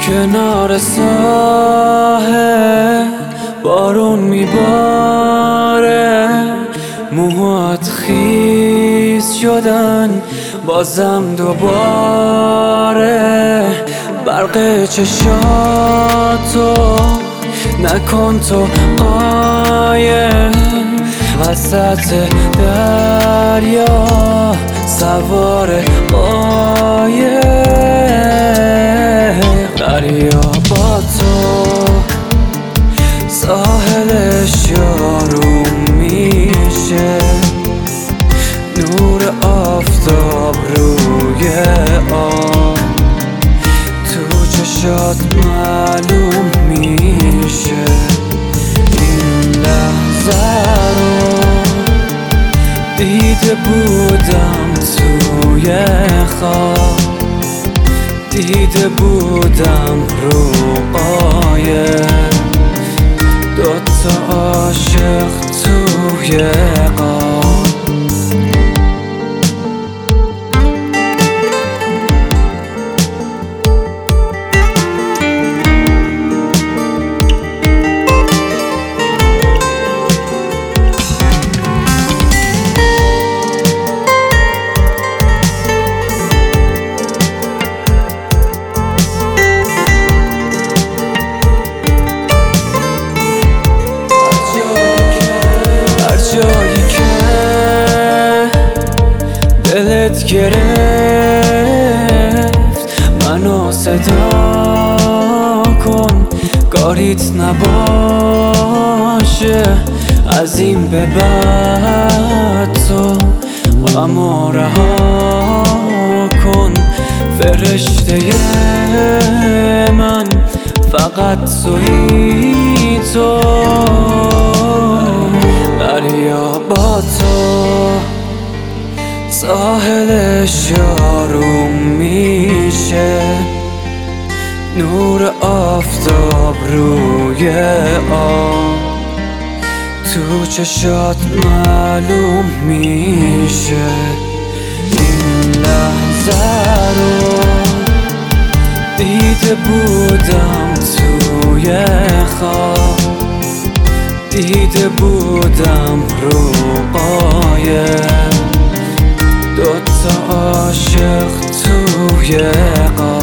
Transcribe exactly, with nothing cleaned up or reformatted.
کنار ساحل بارون میباره، موهات خیس شدن بازم دوباره. برق چشاتو نکن تو قایم، وسط دریا سوار قایق. دریا با تو ساحلش یاروم میشه، نور آفتاب روی آب تو چشات معلوم میشه. این لحظه رو دیده بودم توی خواب، دیده بودم رو قایق، دوتا عاشق توی قاب. جایی که دلت گرفت منو صدا کن، کاریت نباشه از این به بعد. تو غمو رها کن، فرشته من فقط تویی تو. دریا با تو ساحلش یاروم میشه، نور آفتاب روی آب تو چشات معلوم میشه. این لحظه رو دیده بودم توی خواب، دیده بودم رو قایق، دوتا عاشق توی قایق.